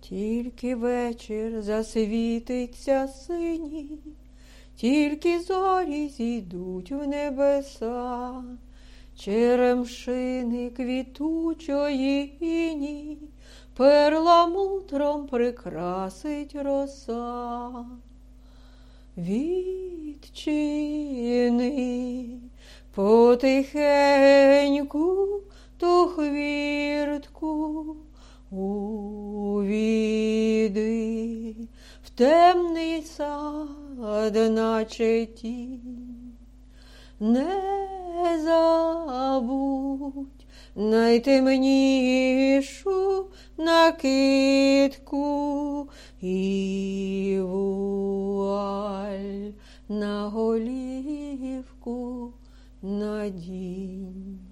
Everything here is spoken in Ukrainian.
Тільки вечір засвітиться синій, тільки зорі зійдуть в небеса, черемшини квітучої іній перламутром прикрасить роса. Відчини потихеньку ту хвіртку, увійди в темний сад, наче тінь. Не забудь найтемнішу накидку і вуаль на голівку надінь.